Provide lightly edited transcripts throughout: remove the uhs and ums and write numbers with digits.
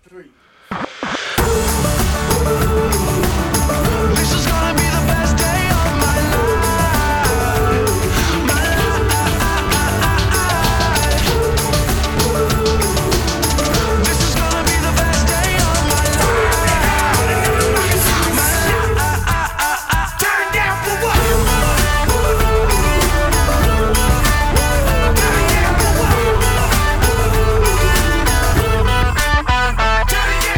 This is gonna be the best day of my life. My life. This is gonna be the best day of my life. My life. Turn down for what? Turn down for what? Turn down.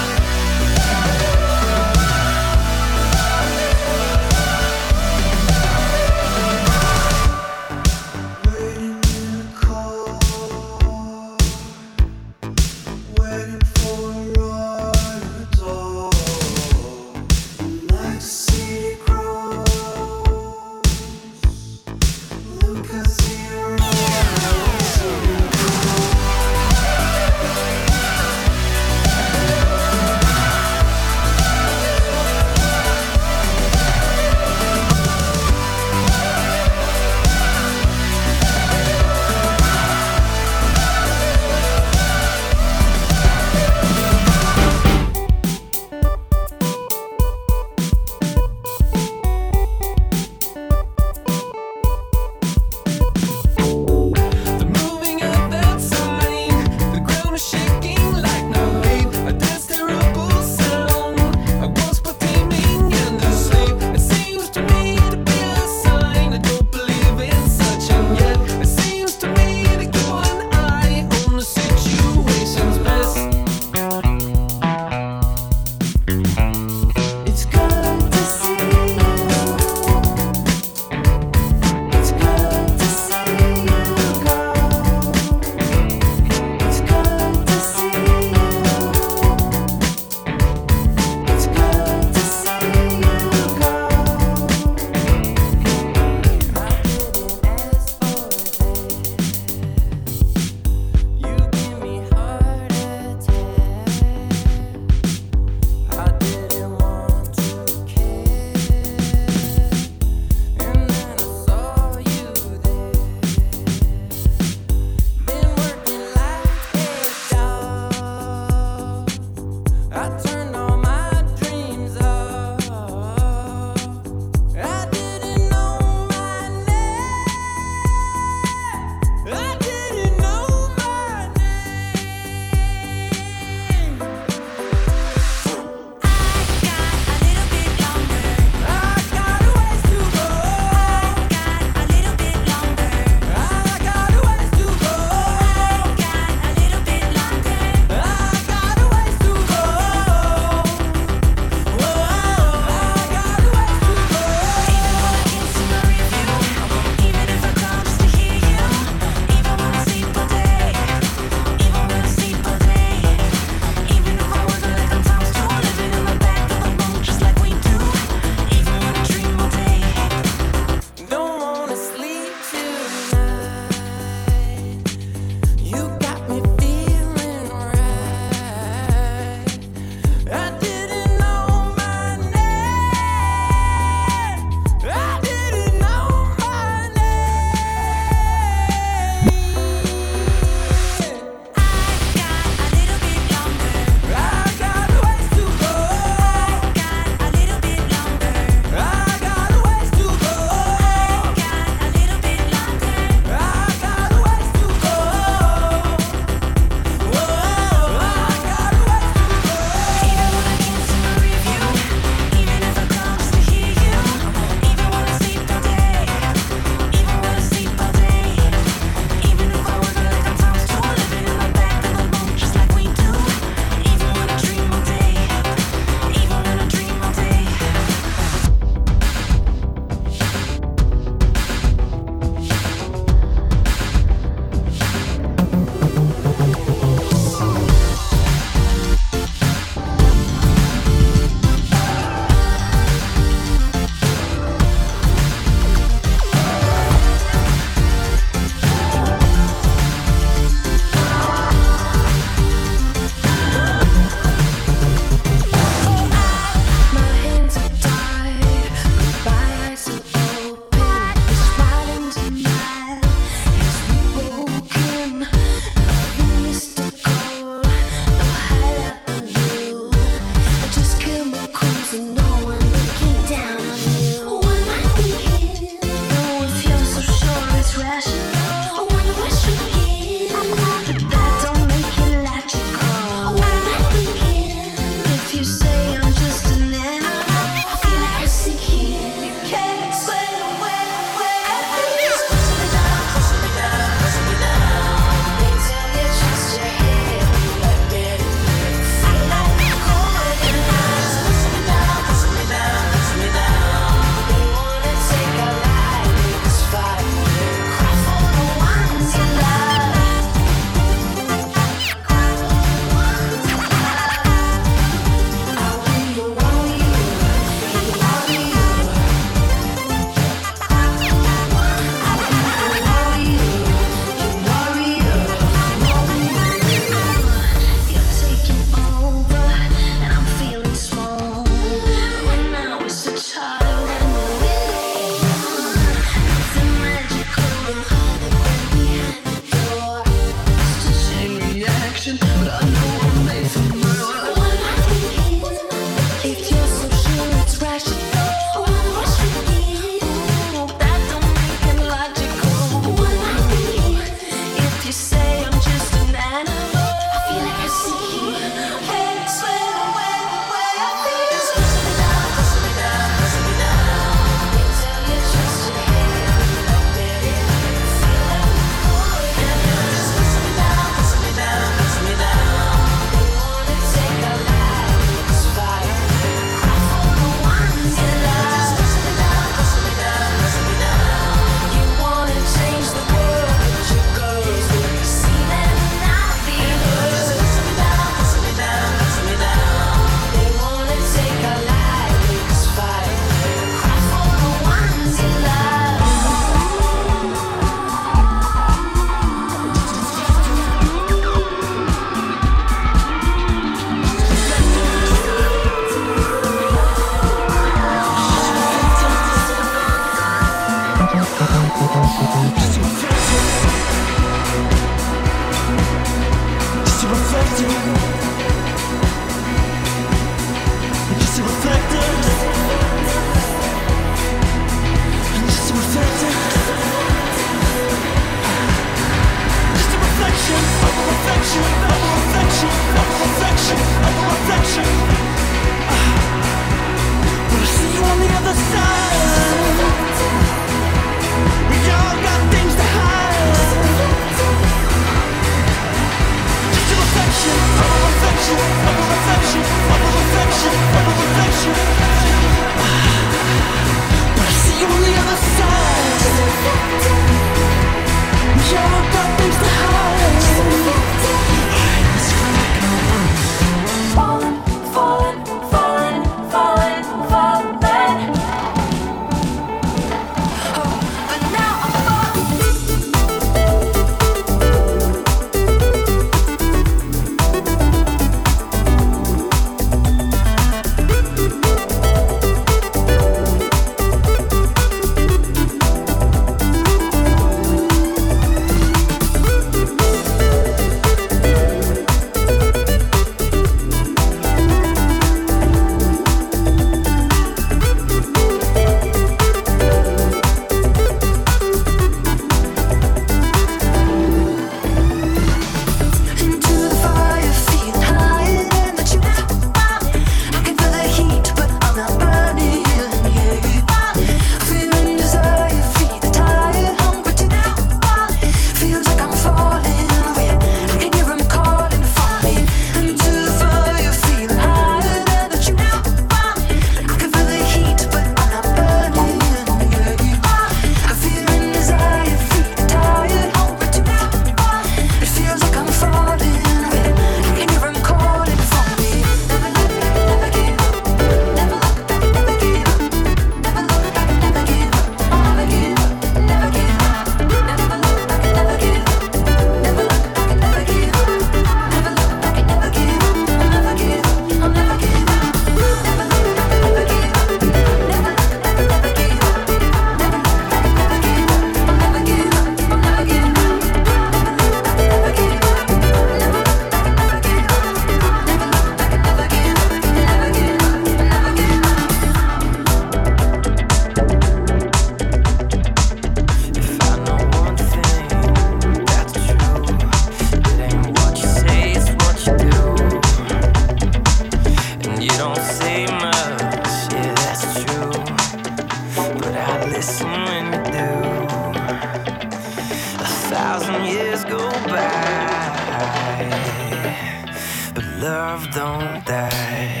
love don't die.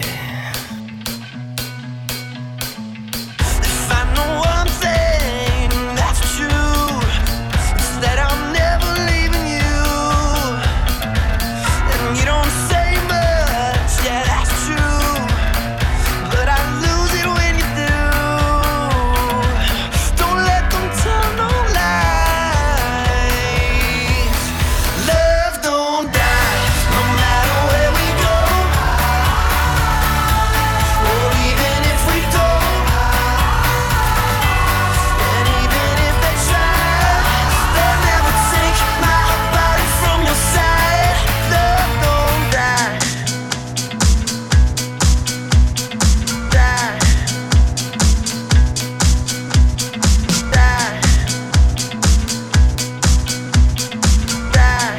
If I know one thing that's true, it's that I'm never leaving you. And you don't say much, yeah, that's true, but I lose it when you do. Don't let them tell no lies. Love don't die, no matter where we go, or even if we don't. And even if they try, they'll never take my body from your side. Love don't die. Die. Die. Die.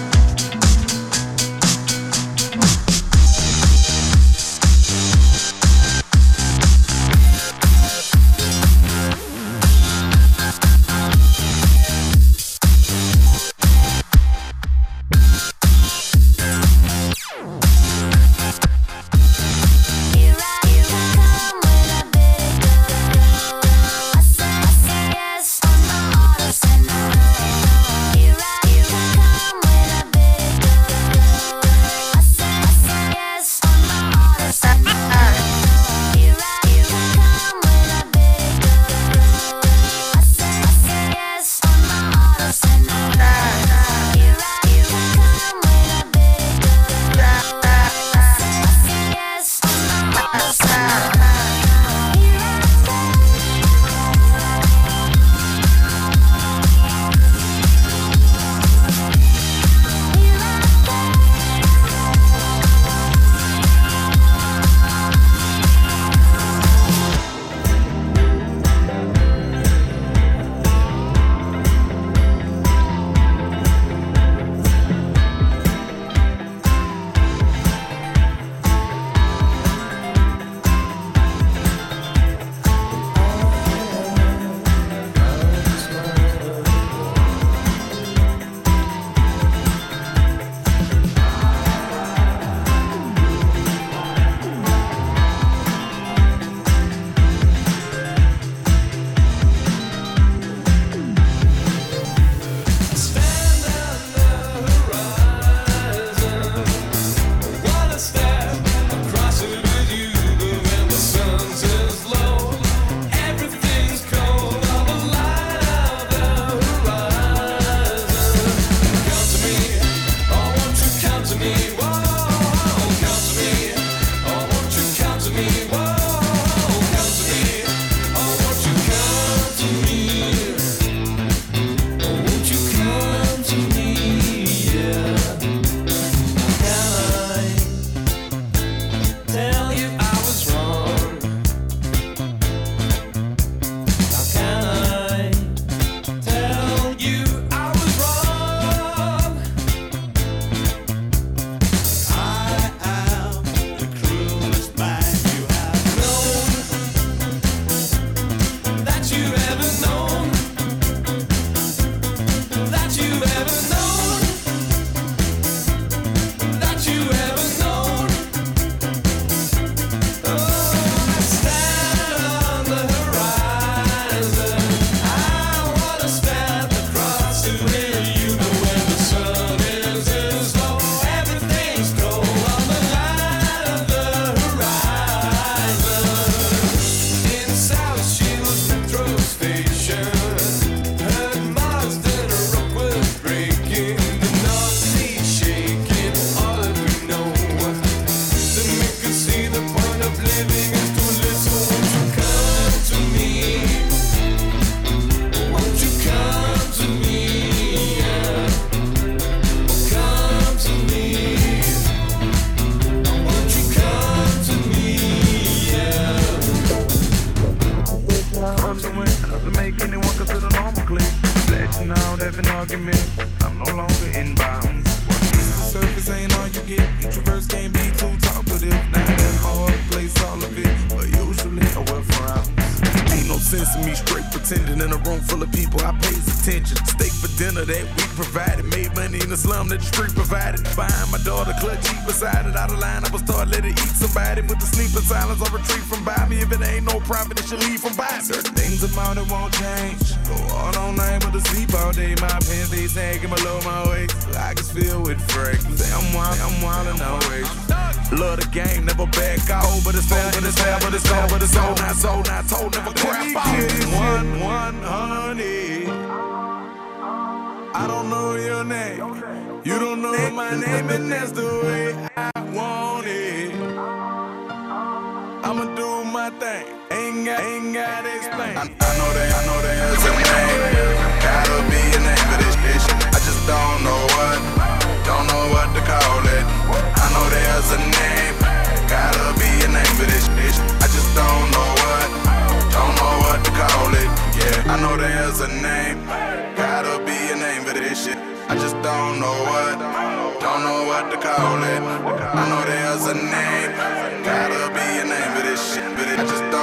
You come with a big girl. I say yes on my heart, I say no. You come with a big girl. I say yes on my heart, I say no. You come with a big girl. I say yes on my heart, I say no. You come with a big girl. I say yes on my heart, I say no. Tell you I was wrong. How can I tell you I was wrong? I am the cruelest man you have known, that you ever known, that you ever known, that you ever known. I stand on the horizon. I wanna stand across to where you know when the sun is low, everything's cold on the line of the horizon. In South Shields metro station, heard Marsden rock was breaking, the North Sea shaking. All that we know to make us see the point of living is too little. Won't you come to me? Won't you come to me? Yeah. Come to me. Won't you come to me? Yeah. To make anyone consider normal click. Let you know there's an argument. I'm no longer in bounds. What is the surface ain't all you get. Introverts can't be too talkative. Now that hard place all of it, but usually I wear frowns. Ain't no sesame, straight pretending in a room full of people. I pays attention. Steak for dinner that we provided. Made money in the slum that the street provided. Behind my daughter, clutch heat beside it. Out of line, I was start let it eat somebody. With the sleep in silence, I retreat from by me. If it ain't no profit, it should leave from by me. Certain things about it won't change. Go hard all night, but to sleep all day. My pants they sagging below my waist. Pockets filled with fragments. I'm wild and outrageous. Love the game, never back off. But it's fair, but it's fair, but it's fair, but it's sold, not told, never crap off. One honey. I don't know your name. You don't know my name, and that's the way I want it. I'ma do my thing. Ain't got to explain. I know there's a name. Gotta be a name for this bitch. I just don't know what to call it. I know there's a name. Gotta be a name for this bitch. I just don't know what to call it. Yeah, I know there's a name. Gotta be a name for this shit. I just don't know what to call it. I know there's a name. Gotta be a name for this shit, but I just don't